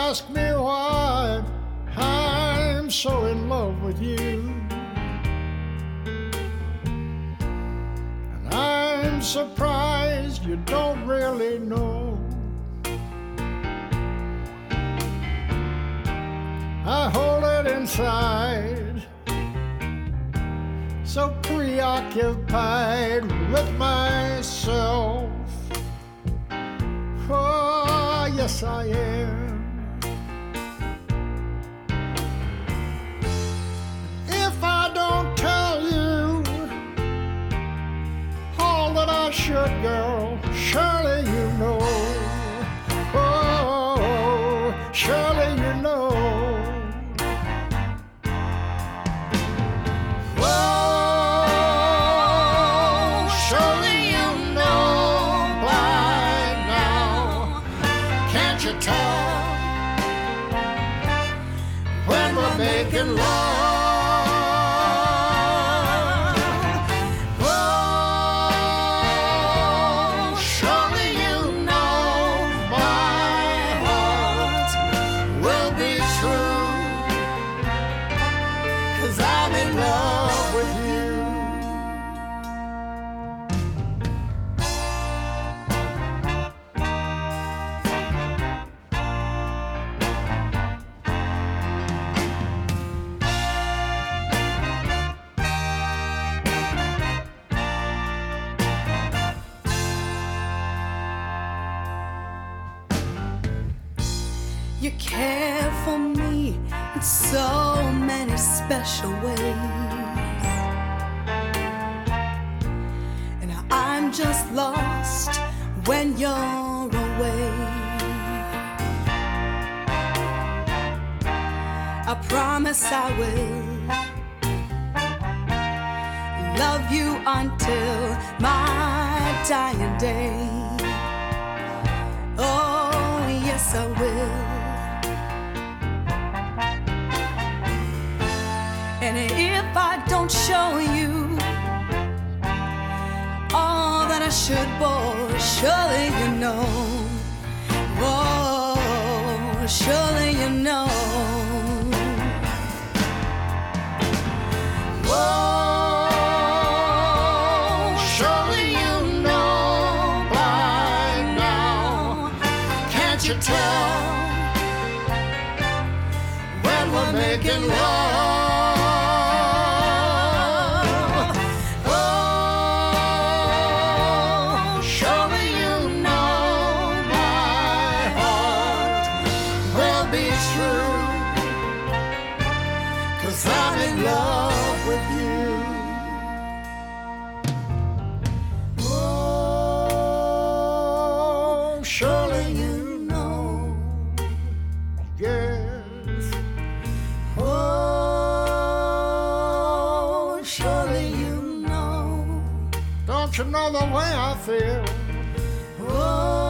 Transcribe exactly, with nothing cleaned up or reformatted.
ask me why I'm so in love with you. And I'm surprised you don't really know. I hold it inside, so preoccupied with myself. Oh, yes, I am. If I don't tell you all that I should, girl, surely you know. Oh, surely you know. When we're making love, oh, surely you know my heart will be true, 'cause I'm in love with you. You care for me in so many special ways, and I'm just lost when you're away. I promise I will love you until my dying day. Oh, yes, I will. And if I don't show you all that I should, boy, surely you know. Oh, surely you know. Oh, surely you know by now. Can't you tell when we're making love? I'm in love with you. Oh, surely you know. Yes. Oh, surely you know. Don't you know the way I feel? Oh.